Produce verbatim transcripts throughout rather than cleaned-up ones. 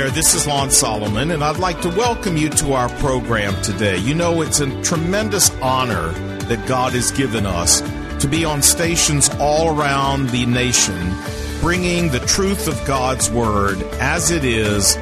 there, this is Lon Solomon, and I'd like to welcome you to our program today. You know, it's a tremendous honor that God has given us to be on stations all around the nation, bringing the truth of God's Word as it is,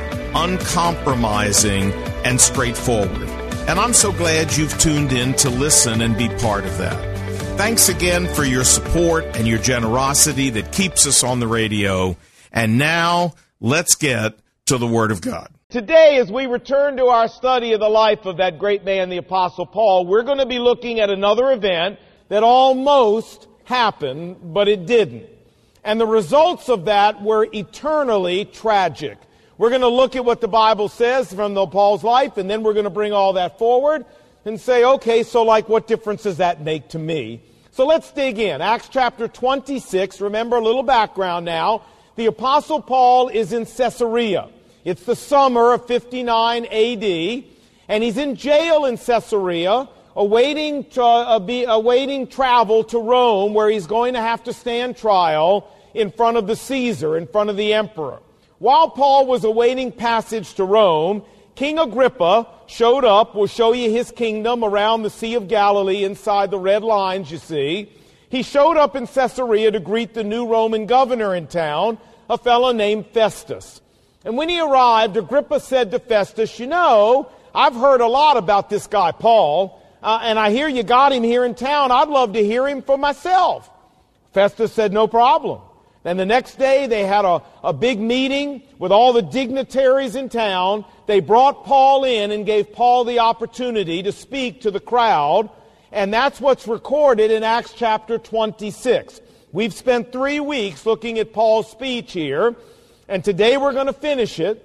uncompromising and straightforward. And I'm so glad you've tuned in to listen and be part of that. Thanks again for your support and your generosity that keeps us on the radio. And now, let's get to the Word of God. Today, as we return to our study of the life of that great man, the Apostle Paul, we're going to be looking at another event that almost happened, but it didn't. And the results of that were eternally tragic. We're going to look at what the Bible says from the Paul's life, and then we're going to bring all that forward and say, okay, so like what difference does that make to me? So let's dig in. Acts chapter twenty-six, remember a little background now. The Apostle Paul is in Caesarea. It's the summer of fifty-nine A D, and he's in jail in Caesarea, awaiting, to, uh, be, awaiting travel to Rome, where he's going to have to stand trial in front of the Caesar, in front of the emperor. While Paul was awaiting passage to Rome, King Agrippa showed up. We'll show you his kingdom around the Sea of Galilee inside the red lines, you see. He showed up in Caesarea to greet the new Roman governor in town, a fellow named Festus. And when he arrived, Agrippa said to Festus, you know, I've heard a lot about this guy, Paul, uh, and I hear you got him here in town. I'd love to hear him for myself. Festus said, no problem. Then the next day, they had a, a big meeting with all the dignitaries in town. They brought Paul in and gave Paul the opportunity to speak to the crowd. And that's what's recorded in Acts chapter twenty-six. We've spent three weeks looking at Paul's speech here. And today we're going to finish it.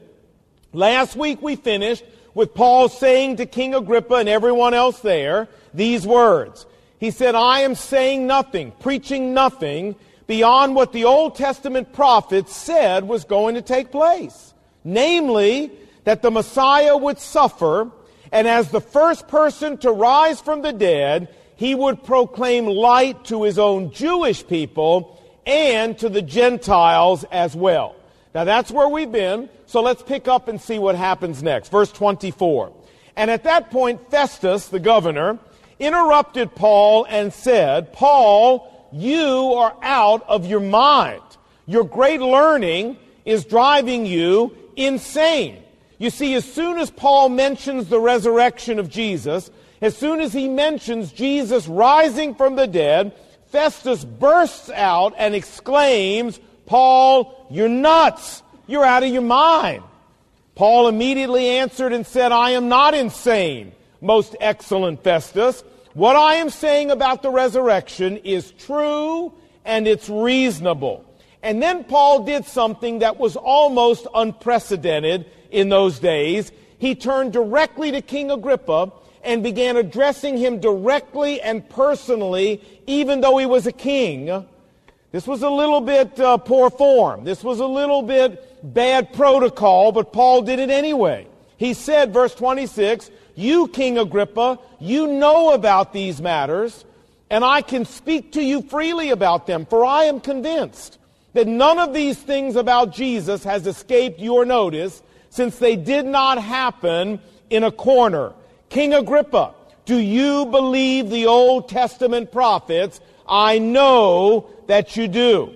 Last week we finished with Paul saying to King Agrippa and everyone else there these words. He said, I am saying nothing, preaching nothing, beyond what the Old Testament prophets said was going to take place. Namely, that the Messiah would suffer, and as the first person to rise from the dead, he would proclaim light to his own Jewish people and to the Gentiles as well. Now that's where we've been, so let's pick up and see what happens next. Verse twenty-four. And at that point, Festus, the governor, interrupted Paul and said, Paul, you are out of your mind. Your great learning is driving you insane. You see, as soon as Paul mentions the resurrection of Jesus, as soon as he mentions Jesus rising from the dead, Festus bursts out and exclaims, Paul, you're nuts. You're out of your mind. Paul immediately answered and said, I am not insane, most excellent Festus. What I am saying about the resurrection is true and it's reasonable. And then Paul did something that was almost unprecedented in those days. He turned directly to King Agrippa and began addressing him directly and personally, even though he was a king. This was a little bit uh, poor form. This was a little bit bad protocol, but Paul did it anyway. He said, verse twenty-six, you, King Agrippa, you know about these matters, and I can speak to you freely about them, for I am convinced that none of these things about Jesus has escaped your notice, since they did not happen in a corner. King Agrippa, do you believe the Old Testament prophets? I know that you do.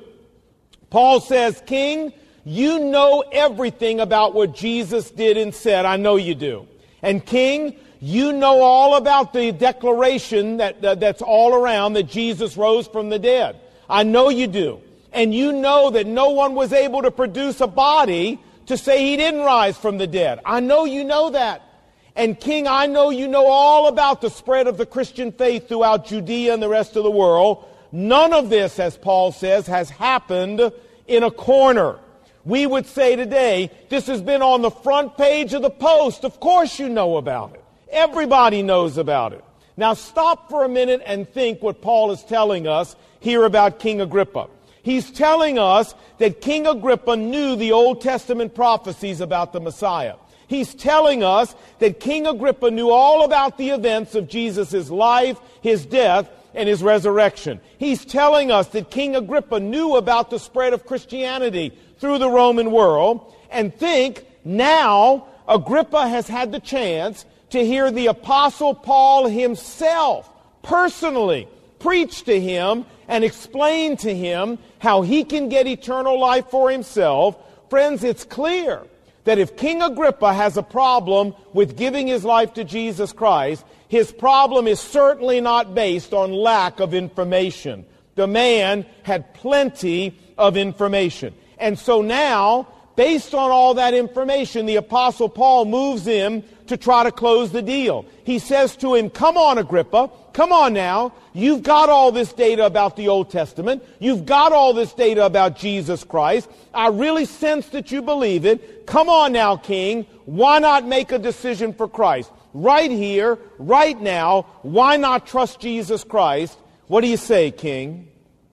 Paul says, King, you know everything about what Jesus did and said. I know you do. And King, you know all about the declaration that, uh, that's all around that Jesus rose from the dead. I know you do. And you know that no one was able to produce a body to say he didn't rise from the dead. I know you know that. And King, I know you know all about the spread of the Christian faith throughout Judea and the rest of the world. None of this, as Paul says, has happened in a corner. We would say today, this has been on the front page of the Post. Of course you know about it. Everybody knows about it. Now stop for a minute and think what Paul is telling us here about King Agrippa. He's telling us that King Agrippa knew the Old Testament prophecies about the Messiah. He's telling us that King Agrippa knew all about the events of Jesus' life, his death, and his resurrection. He's telling us that King Agrippa knew about the spread of Christianity through the Roman world. And think Now, Agrippa has had the chance to hear the Apostle Paul himself personally preach to him and explain to him how he can get eternal life for himself. Friends, it's clear that if King Agrippa has a problem with giving his life to Jesus Christ, his problem is certainly not based on lack of information. The man had plenty of information. And so now, based on all that information, the Apostle Paul moves him to try to close the deal. He says to him, come on, Agrippa, come on now. You've got all this data about the Old Testament. You've got all this data about Jesus Christ. I really sense that you believe it. Come on now, King. Why not make a decision for Christ? Right here, right now, why not trust Jesus Christ? What do you say, King?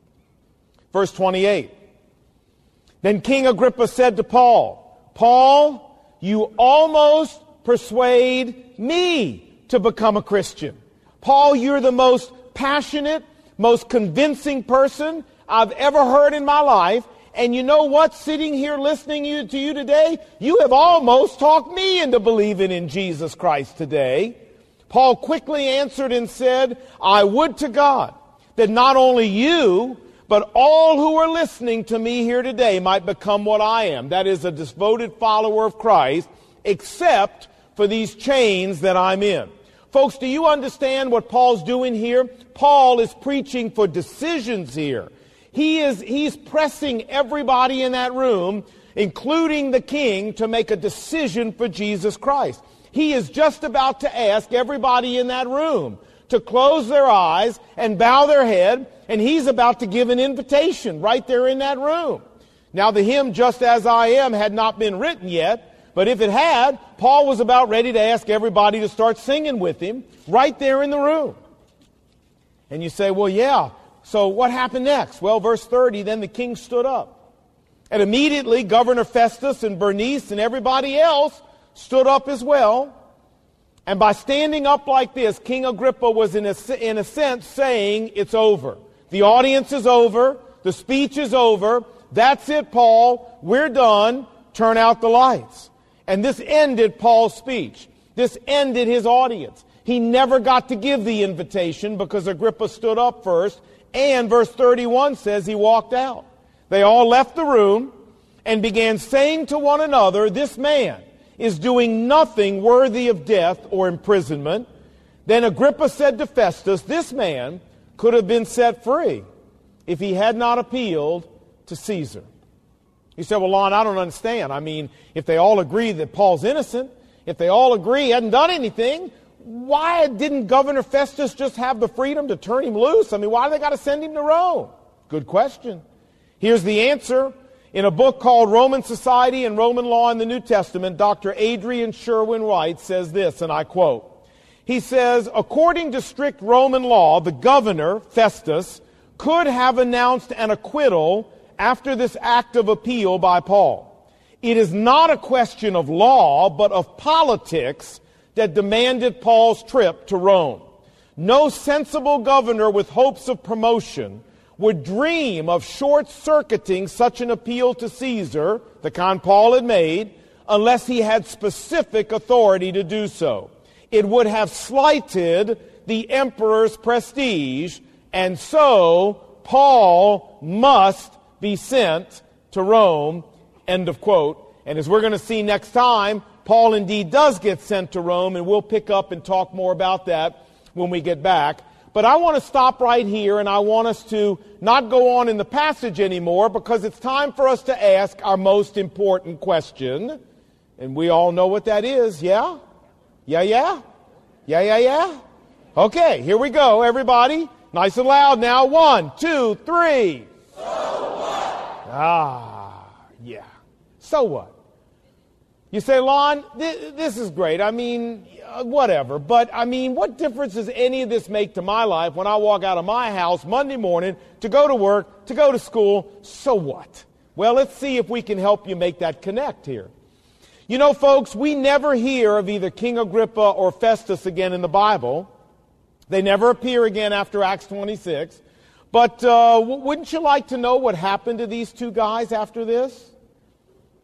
Verse twenty-eight. Then King Agrippa said to Paul, Paul, you almost persuade me to become a Christian. Paul, you're the most passionate, most convincing person I've ever heard in my life. And you know what? Sitting here listening you, to you today, you have almost talked me into believing in Jesus Christ today. Paul quickly answered and said, I would to God that not only you, but all who are listening to me here today might become what I am. That is, a devoted follower of Christ, except for these chains that I'm in. Folks, do you understand what Paul's doing here? Paul is preaching for decisions here. He is, he's pressing everybody in that room, including the king, to make a decision for Jesus Christ. He is just about to ask everybody in that room to close their eyes and bow their head, and he's about to give an invitation right there in that room. Now, the hymn, Just As I Am, had not been written yet, but if it had, Paul was about ready to ask everybody to start singing with him right there in the room. And you say, well, yeah, so what happened next? Well, verse thirty, then the king stood up. And immediately Governor Festus and Bernice and everybody else stood up as well. And by standing up like this, King Agrippa was in a, in a sense saying, it's over. The audience is over. The speech is over. That's it, Paul. We're done. Turn out the lights. And this ended Paul's speech. This ended his audience. He never got to give the invitation because Agrippa stood up first. And verse thirty-one says he walked out. They all left the room and began saying to one another, this man is doing nothing worthy of death or imprisonment. Then Agrippa said to Festus, this man could have been set free if he had not appealed to Caesar. He said, well, Lon, I don't understand. I mean, if they all agree that Paul's innocent, if they all agree he hadn't done anything, why didn't Governor Festus just have the freedom to turn him loose? I mean, why do they got to send him to Rome? Good question. Here's the answer. In a book called Roman Society and Roman Law in the New Testament, Doctor Adrian Sherwin Wright says this, and I quote, he says, according to strict Roman law, the governor, Festus, could have announced an acquittal after this act of appeal by Paul. It is not a question of law, but of politics that demanded Paul's trip to Rome. No sensible governor with hopes of promotion would dream of short-circuiting such an appeal to Caesar, the kind Paul had made, unless he had specific authority to do so. It would have slighted the emperor's prestige, and so Paul must be sent to Rome, end of quote. And as we're going to see next time, Paul indeed does get sent to Rome, and we'll pick up and talk more about that when we get back. But I want to stop right here, and I want us to not go on in the passage anymore, because it's time for us to ask our most important question. And we all know what that is, yeah? Yeah, yeah? Yeah, yeah, yeah? Okay, here we go, everybody. Nice and loud now. One, two, three. So what? Ah, yeah. So what? You say, Lon, th- this is great. I mean, uh, whatever. But, I mean, what difference does any of this make to my life when I walk out of my house Monday morning to go to work, to go to school? So what? Well, let's see if we can help you make that connect here. You know, folks, we never hear of either King Agrippa or Festus again in the Bible. They never appear again after Acts twenty-six. But uh, wouldn't you like to know what happened to these two guys after this?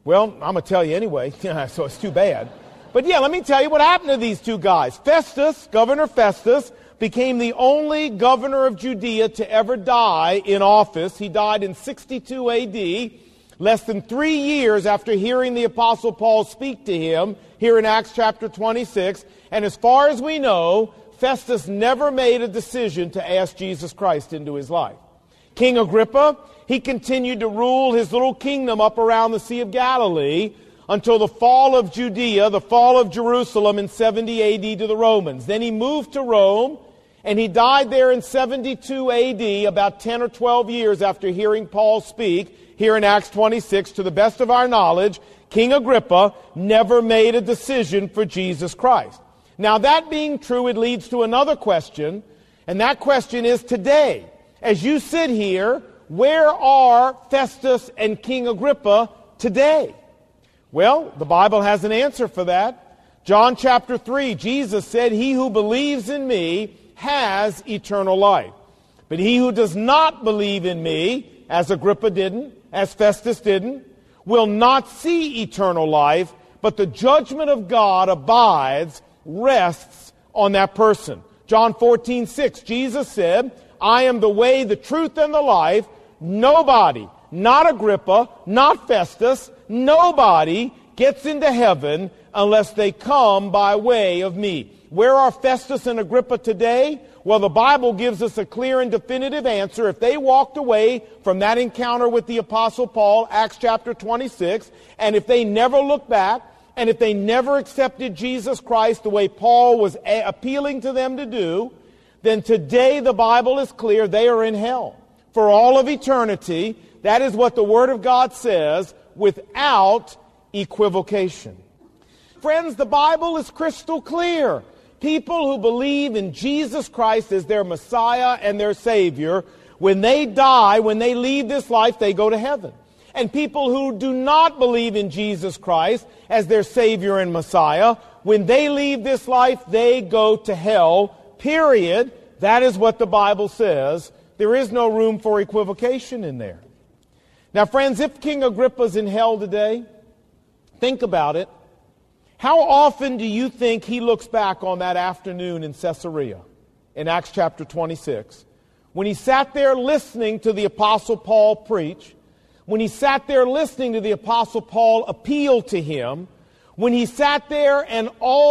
Well, I'm going to tell you anyway, so it's too bad. But yeah, let me tell you what happened to these two guys. Festus, Governor Festus, became the only governor of Judea to ever die in office. He died in sixty-two A D, less than three years after hearing the Apostle Paul speak to him here in Acts chapter twenty-six. And as far as we know, Festus never made a decision to ask Jesus Christ into his life. King Agrippa, he continued to rule his little kingdom up around the Sea of Galilee until the fall of Judea, the fall of Jerusalem in seventy A D to the Romans. Then he moved to Rome, and he died there in seventy-two A D, about ten or twelve years after hearing Paul speak here in Acts twenty-six. To the best of our knowledge, King Agrippa never made a decision for Jesus Christ. Now, that being true, it leads to another question, and that question is today, as you sit here, where are Festus and King Agrippa today? Well, the Bible has an answer for that. John chapter three, Jesus said, "He who believes in me has eternal life. But he who does not believe in me," as Agrippa didn't, as Festus didn't, "will not see eternal life, but the judgment of God abides, rests on that person." John fourteen six, Jesus said, "I am the way, the truth, and the life. Nobody, not Agrippa, not Festus, nobody gets into heaven unless they come by way of me." Where are Festus and Agrippa today? Well, the Bible gives us a clear and definitive answer. If they walked away from that encounter with the Apostle Paul, Acts chapter twenty-six, and if they never looked back, and if they never accepted Jesus Christ the way Paul was a- appealing to them to do, then today the Bible is clear they are in hell for all of eternity. That is what the Word of God says without equivocation. Friends, the Bible is crystal clear. People who believe in Jesus Christ as their Messiah and their Savior, when they die, when they leave this life, they go to heaven. And people who do not believe in Jesus Christ as their Savior and Messiah, when they leave this life, they go to hell, period. That is what the Bible says. There is no room for equivocation in there. Now, friends, if King Agrippa's in hell today, think about it. How often do you think he looks back on that afternoon in Caesarea, in Acts chapter twenty-six, when he sat there listening to the Apostle Paul preach, when he sat there listening to the Apostle Paul appeal to him, when he sat there and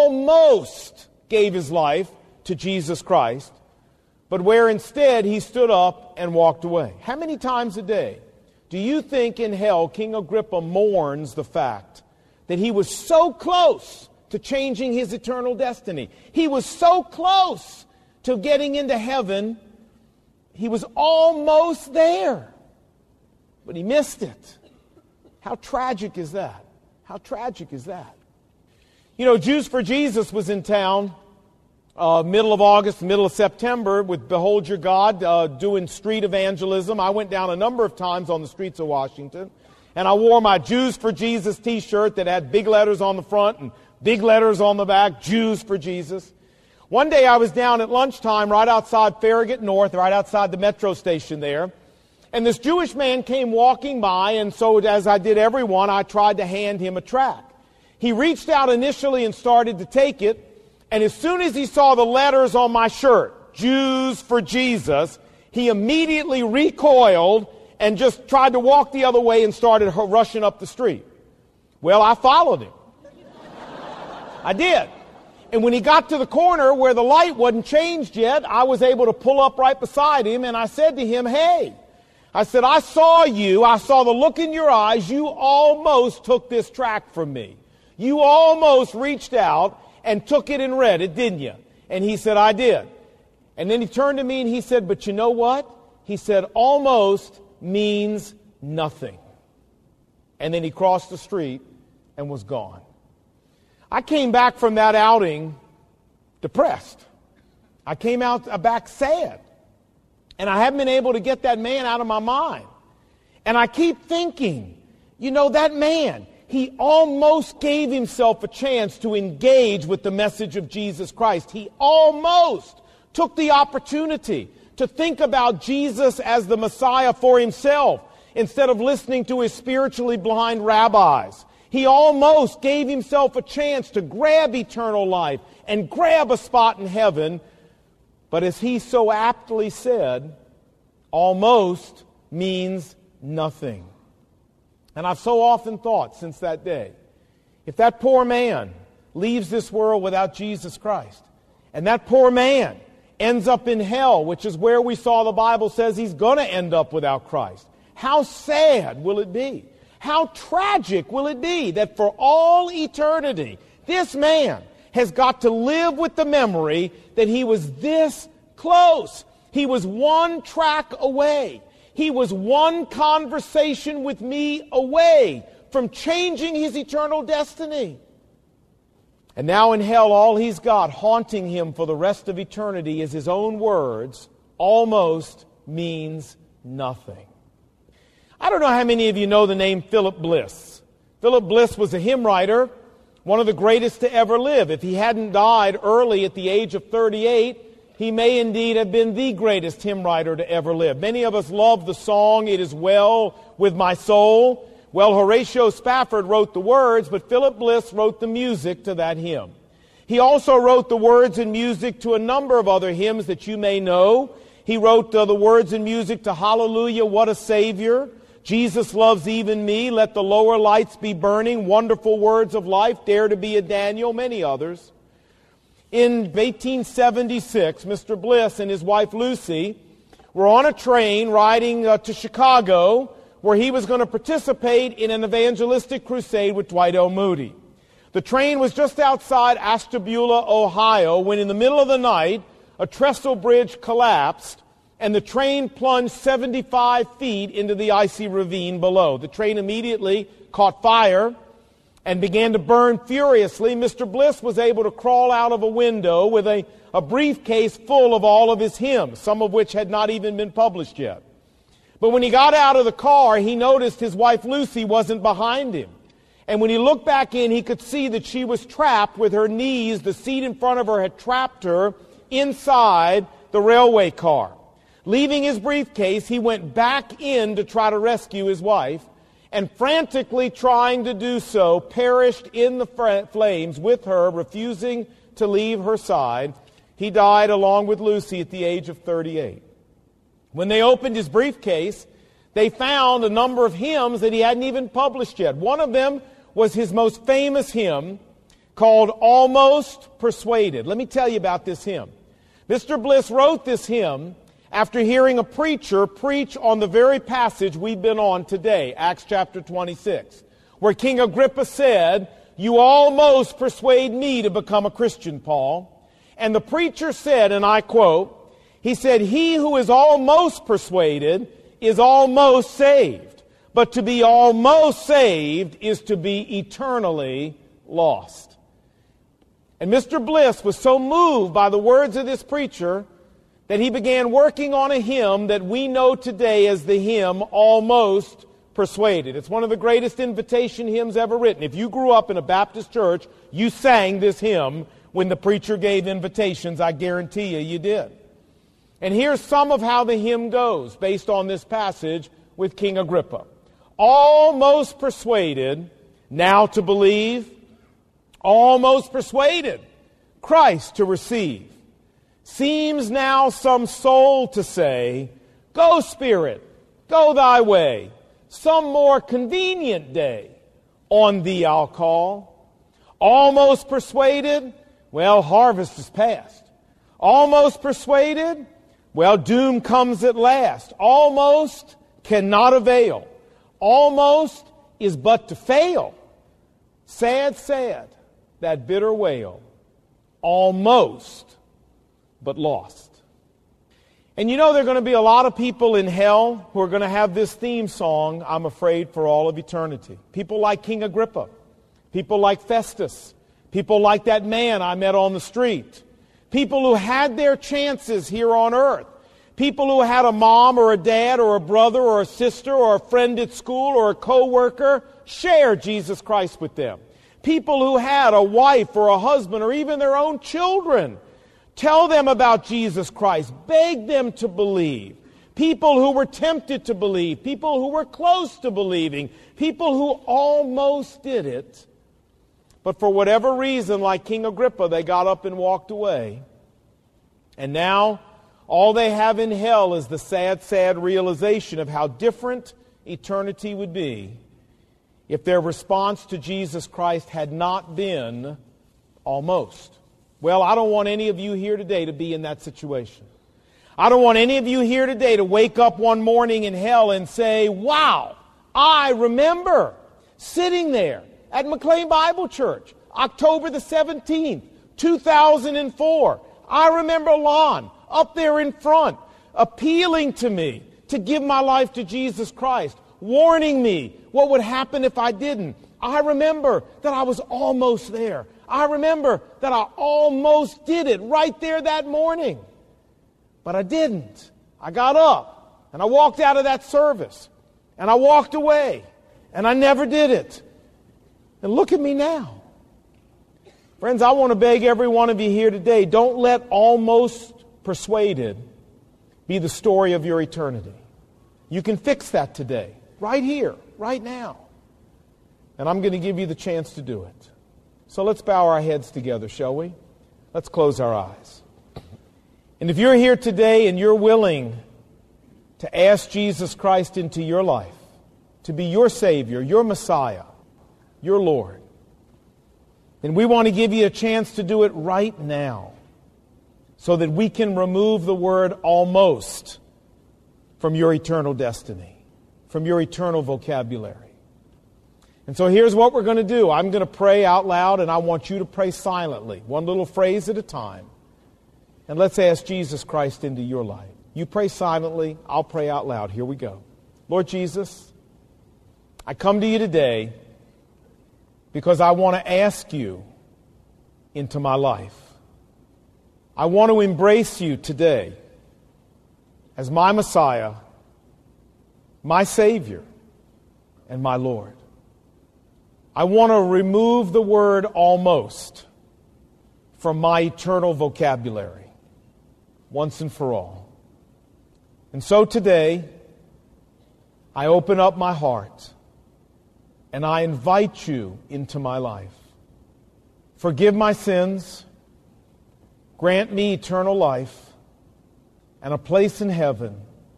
almost gave his life to Jesus Christ, but where instead he stood up and walked away? How many times a day do you think in hell King Agrippa mourns the fact that he was so close to changing his eternal destiny? He was so close to getting into heaven. He was almost there, but he missed it. How tragic is that? How tragic is that? You know, Jews for Jesus was in town uh, middle of August, middle of September with Behold Your God uh, doing street evangelism. I went down a number of times on the streets of Washington. And I wore my Jews for Jesus t-shirt that had big letters on the front and big letters on the back, Jews for Jesus. One day I was down at lunchtime right outside Farragut North, right outside the metro station there. And this Jewish man came walking by, and so as I did everyone, I tried to hand him a tract. He reached out initially and started to take it. And as soon as he saw the letters on my shirt, Jews for Jesus, he immediately recoiled and just tried to walk the other way and started rushing up the street. Well, I followed him. I did. And when he got to the corner where the light wasn't changed yet, I was able to pull up right beside him, and I said to him, "Hey," I said, "I saw you. I saw the look in your eyes. You almost took this tract from me. You almost reached out and took it and read it, didn't you?" And he said, "I did." And then he turned to me and he said, "But you know what?" He said, "Almost means nothing." And then he crossed the street and was gone. I came back from that outing depressed. I came out back sad. And I haven't been able to get that man out of my mind. And I keep thinking, you know, that man, he almost gave himself a chance to engage with the message of Jesus Christ. He almost took the opportunity to think about Jesus as the Messiah for himself. instead of listening to his spiritually blind rabbis. He almost gave himself a chance to grab eternal life and grab a spot in heaven. But as he so aptly said, almost means nothing. And I've so often thought since that day, if that poor man leaves this world without Jesus Christ, and that poor man ends up in hell, which is where we saw the Bible says he's going to end up without Christ, how sad will it be? How tragic will it be that for all eternity, this man has got to live with the memory that he was this close. He was one track away. He was one conversation with me away from changing his eternal destiny. And now in hell, all he's got haunting him for the rest of eternity is his own words, almost means nothing. I don't know how many of you know the name Philip Bliss. Philip Bliss was a hymn writer, one of the greatest to ever live. If he hadn't died early at the age of thirty-eight, he may indeed have been the greatest hymn writer to ever live. Many of us love the song, "It Is Well With My Soul." Well, Horatio Spafford wrote the words, but Philip Bliss wrote the music to that hymn. He also wrote the words and music to a number of other hymns that you may know. He wrote uh, the words and music to "Hallelujah, What a Savior," "Jesus Loves Even Me," "Let the Lower Lights Be Burning," "Wonderful Words of Life," "Dare to Be a Daniel," many others. In eighteen seventy-six, Mister Bliss and his wife Lucy were on a train riding uh, to Chicago, where he was going to participate in an evangelistic crusade with Dwight L. Moody. The train was just outside Ashtabula, Ohio, when in the middle of the night, a trestle bridge collapsed, and the train plunged seventy-five feet into the icy ravine below. The train immediately caught fire and began to burn furiously. Mister Bliss was able to crawl out of a window with a, a briefcase full of all of his hymns, some of which had not even been published yet. But when he got out of the car, he noticed his wife Lucy wasn't behind him. And when he looked back in, he could see that she was trapped with her knees. The seat in front of her had trapped her inside the railway car. Leaving his briefcase, he went back in to try to rescue his wife, and frantically trying to do so, perished in the flames with her, refusing to leave her side. He died along with Lucy at the age of thirty-eight. When they opened his briefcase, they found a number of hymns that he hadn't even published yet. One of them was his most famous hymn called "Almost Persuaded." Let me tell you about this hymn. Mister Bliss wrote this hymn after hearing a preacher preach on the very passage we've been on today, Acts chapter twenty-six, where King Agrippa said, "You almost persuade me to become a Christian, Paul." And the preacher said, and I quote, he said, "He who is almost persuaded is almost saved. But to be almost saved is to be eternally lost." And Mister Bliss was so moved by the words of this preacher that he began working on a hymn that we know today as the hymn "Almost Persuaded." It's one of the greatest invitation hymns ever written. If you grew up in a Baptist church, you sang this hymn when the preacher gave invitations. I guarantee you, you did. And here's some of how the hymn goes based on this passage with King Agrippa. Almost persuaded, now to believe. Almost persuaded, Christ to receive. Seems now some soul to say, "Go, Spirit, go thy way. Some more convenient day on thee I'll call." Almost persuaded, well, harvest is past. Almost persuaded, well, doom comes at last. Almost cannot avail. Almost is but to fail. Sad, sad, that bitter wail. Almost, but lost. And you know there are going to be a lot of people in hell who are going to have this theme song, I'm afraid, for all of eternity. People like King Agrippa. People like Festus. People like that man I met on the street. People who had their chances here on earth. People who had a mom or a dad or a brother or a sister or a friend at school or a co-worker share Jesus Christ with them. People who had a wife or a husband or even their own children tell them about Jesus Christ. Beg them to believe. people who were tempted to believe, people who were close to believing, people who almost did it. But for whatever reason, like King Agrippa, they got up and walked away. And now, all they have in hell is the sad, sad realization of how different eternity would be if their response to Jesus Christ had not been almost. Well, I don't want any of you here today to be in that situation. I don't want any of you here today to wake up one morning in hell and say, wow, I remember sitting there at McLean Bible Church, October the seventeenth, two thousand four. I remember Lon up there in front, appealing to me to give my life to Jesus Christ, warning me what would happen if I didn't. I remember that I was almost there. I remember that I almost did it right there that morning. But I didn't. I got up and I walked out of that service and I walked away and I never did it. And look at me now. Friends, I want to beg every one of you here today, don't let almost persuaded be the story of your eternity. You can fix that today, right here, right now. And I'm going to give you the chance to do it. So let's bow our heads together, shall we? Let's close our eyes. And if you're here today and you're willing to ask Jesus Christ into your life, to be your Savior, your Messiah, your Lord, then we want to give you a chance to do it right now so that we can remove the word almost from your eternal destiny, from your eternal vocabulary. And so here's what we're going to do. I'm going to pray out loud, and I want you to pray silently, one little phrase at a time. And let's ask Jesus Christ into your life. You pray silently, I'll pray out loud. Here we go. Lord Jesus, I come to you today because I want to ask you into my life. I want to embrace you today as my Messiah, my Savior, and my Lord. I want to remove the word almost from my eternal vocabulary once and for all. And so today, I open up my heart and I invite you into my life. Forgive my sins, grant me eternal life and a place in heaven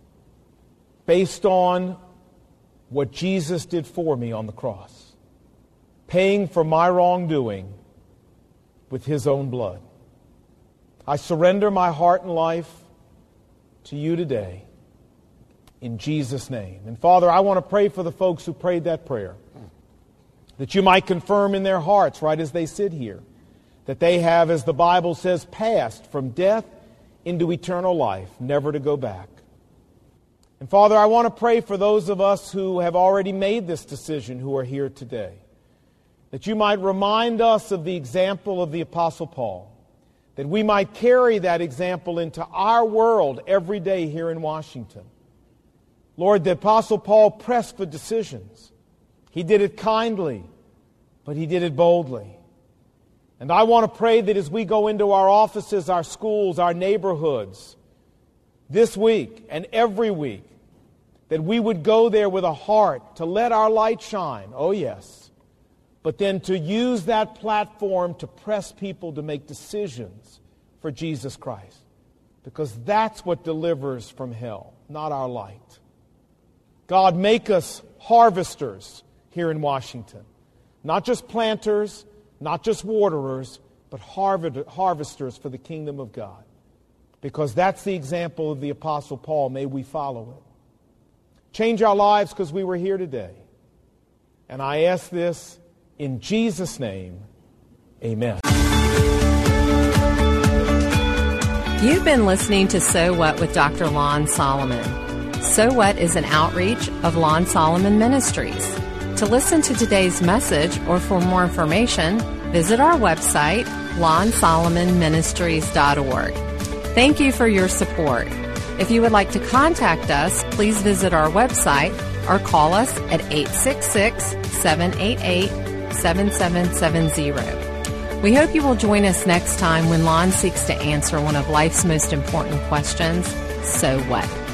based on what Jesus did for me on the cross, paying for my wrongdoing with His own blood. I surrender my heart and life to you today in Jesus' name. And Father, I want to pray for the folks who prayed that prayer, that you might confirm in their hearts right as they sit here that they have, as the Bible says, passed from death into eternal life, never to go back. And Father, I want to pray for those of us who have already made this decision who are here today, that you might remind us of the example of the Apostle Paul, that we might carry that example into our world every day here in Washington. Lord, the Apostle Paul pressed for decisions. He did it kindly, but he did it boldly. And I want to pray that as we go into our offices, our schools, our neighborhoods, this week and every week, that we would go there with a heart to let our light shine, oh yes, but then to use that platform to press people to make decisions for Jesus Christ. Because that's what delivers from hell, not our light. God, make us harvesters here in Washington. Not just planters, not just waterers, but harvesters for the kingdom of God. Because that's the example of the Apostle Paul. May we follow it. Change our lives because we were here today. And I ask this in Jesus' name, amen. You've been listening to So What with Doctor Lon Solomon. So What is an outreach of Lon Solomon Ministries. To listen to today's message or for more information, visit our website, lon solomon ministries dot org. Thank you for your support. If you would like to contact us, please visit our website or call us at eight six six, seven eight eight, seven seven seven zero. We hope you will join us next time when Lon seeks to answer one of life's most important questions, so what?